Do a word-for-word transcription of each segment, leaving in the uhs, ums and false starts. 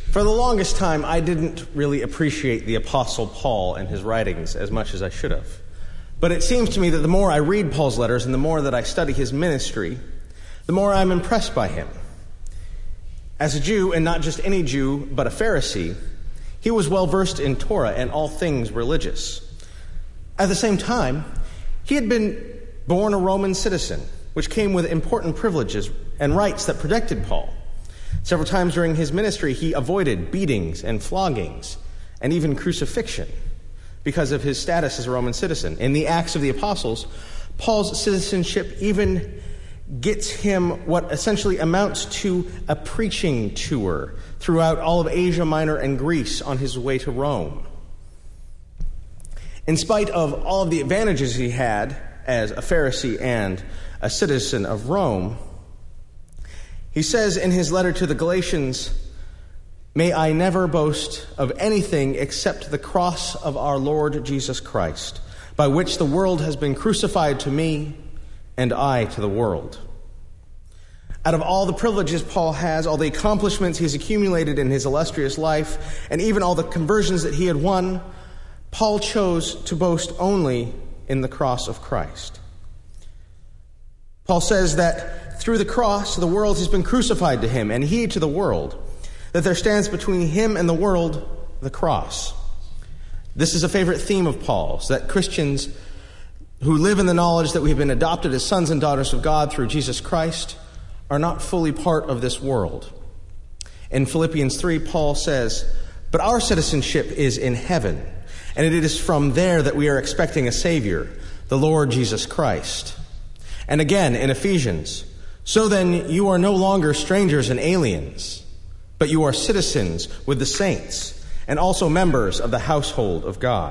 For the longest time, I didn't really appreciate the Apostle Paul and his writings as much as I should have. But it seems to me that the more I read Paul's letters and the more that I study his ministry, the more I'm impressed by him. As a Jew, and not just any Jew, but a Pharisee, he was well versed in Torah and all things religious. At the same time, he had been born a Roman citizen, which came with important privileges and rights that protected Paul. Several times during his ministry, he avoided beatings and floggings and even crucifixion because of his status as a Roman citizen. In the Acts of the Apostles, Paul's citizenship even gets him what essentially amounts to a preaching tour throughout all of Asia Minor and Greece on his way to Rome. In spite of all of the advantages he had as a Pharisee and a citizen of Rome, he says in his letter to the Galatians, "May I never boast of anything except the cross of our Lord Jesus Christ, by which the world has been crucified to me and I to the world." Out of all the privileges Paul has, all the accomplishments he's accumulated in his illustrious life, and even all the conversions that he had won, Paul chose to boast only in the cross of Christ. Paul says that through the cross, the world has been crucified to him, and he to the world, that there stands between him and the world the cross. This is a favorite theme of Paul's, that Christians who live in the knowledge that we've been adopted as sons and daughters of God through Jesus Christ are not fully part of this world. In Philippians three, Paul says, "But our citizenship is in heaven, and it is from there that we are expecting a Savior, the Lord Jesus Christ." And again in Ephesians, "So then you are no longer strangers and aliens, but you are citizens with the saints and also members of the household of God."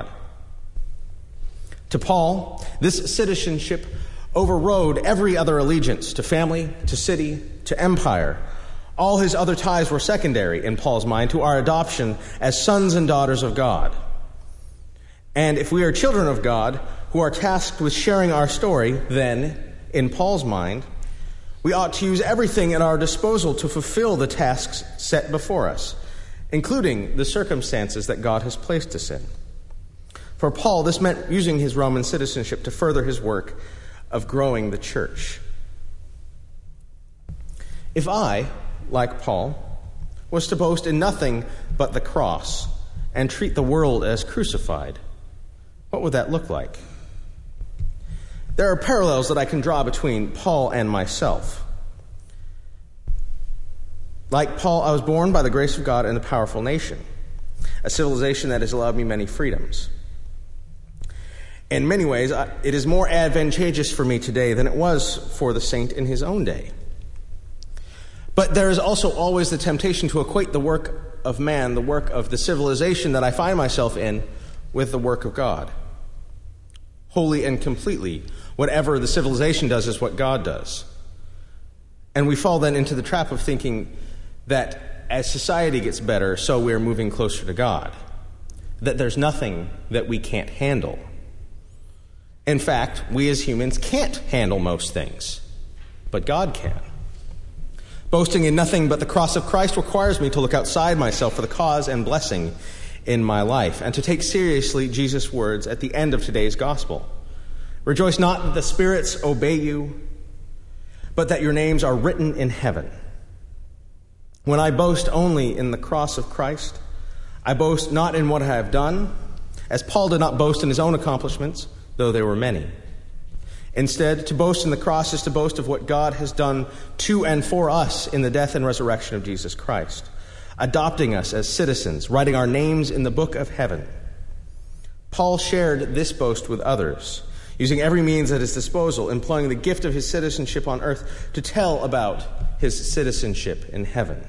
To Paul, this citizenship overrode every other allegiance to family, to city, to empire. All his other ties were secondary in Paul's mind to our adoption as sons and daughters of God. And if we are children of God who are tasked with sharing our story, then, in Paul's mind, we ought to use everything at our disposal to fulfill the tasks set before us, including the circumstances that God has placed us in. For Paul, this meant using his Roman citizenship to further his work of growing the church. If I, like Paul, was to boast in nothing but the cross and treat the world as crucified, what would that look like? There are parallels that I can draw between Paul and myself. Like Paul, I was born by the grace of God in a powerful nation, a civilization that has allowed me many freedoms. In many ways, it is more advantageous for me today than it was for the saint in his own day. But there is also always the temptation to equate the work of man, the work of the civilization that I find myself in, with the work of God. Wholly and completely, whatever the civilization does is what God does. And we fall then into the trap of thinking that as society gets better, so we're moving closer to God. That there's nothing that we can't handle. In fact, we as humans can't handle most things, but God can. Boasting in nothing but the cross of Christ requires me to look outside myself for the cause and blessing in my life, and to take seriously Jesus' words at the end of today's gospel. "Rejoice not that the spirits obey you, but that your names are written in heaven." When I boast only in the cross of Christ, I boast not in what I have done, as Paul did not boast in his own accomplishments, though there were many. Instead, to boast in the cross is to boast of what God has done to and for us in the death and resurrection of Jesus Christ, adopting us as citizens, writing our names in the book of heaven. Paul shared this boast with others, using every means at his disposal, employing the gift of his citizenship on earth to tell about his citizenship in heaven.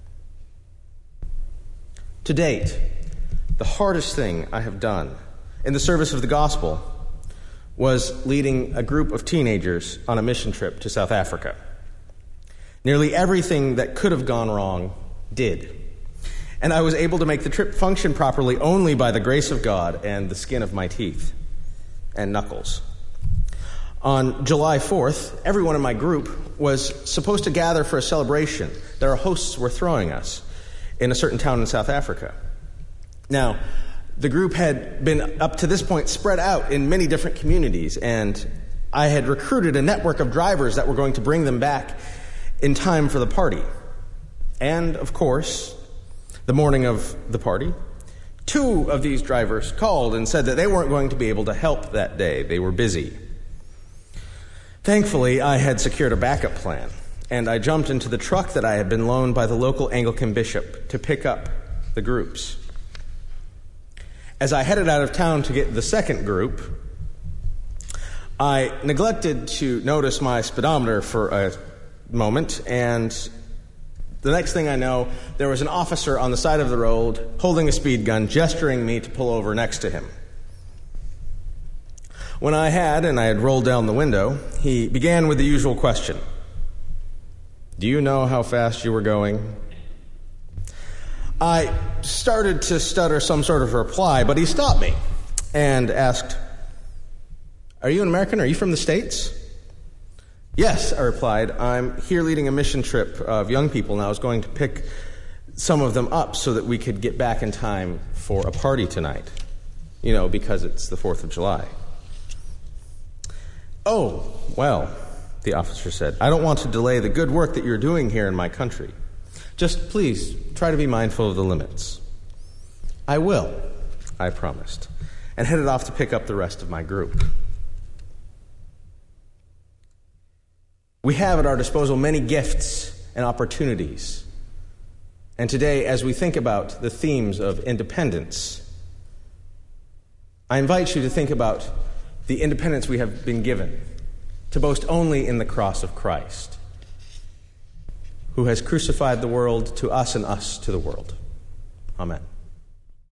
To date, the hardest thing I have done in the service of the gospel was leading a group of teenagers on a mission trip to South Africa. Nearly everything that could have gone wrong did. And I was able to make the trip function properly only by the grace of God and the skin of my teeth and knuckles. On July fourth, everyone in my group was supposed to gather for a celebration that our hosts were throwing us. in a certain town in South Africa. Now, the group had been, up to this point, spread out in many different communities, and I had recruited a network of drivers that were going to bring them back in time for the party. And, of course, the morning of the party, two of these drivers called and said that they weren't going to be able to help that day. They were busy. Thankfully, I had secured a backup plan, and I jumped into the truck that I had been loaned by the local Anglican bishop to pick up the groups. As I headed out of town to get the second group, I neglected to notice my speedometer for a moment, and the next thing I know, there was an officer on the side of the road holding a speed gun, gesturing me to pull over next to him. When I had, and I had rolled down the window, he began with the usual question. Do you know how fast you were going? I started to stutter some sort of reply, but he stopped me and asked, Are you an American? Are you from the States? Yes, I replied. I'm here leading a mission trip of young people, and I was going to pick some of them up so that we could get back in time for a party tonight. You know, because it's the fourth of July. Oh, well, the officer said, I don't want to delay the good work that you're doing here in my country. Just please try to be mindful of the limits. I will, I promised, and headed off to pick up the rest of my group. We have at our disposal many gifts and opportunities. And today, as we think about the themes of independence, I invite you to think about the independence we have been given, to boast only in the cross of Christ, who has crucified the world to us and us to the world. Amen.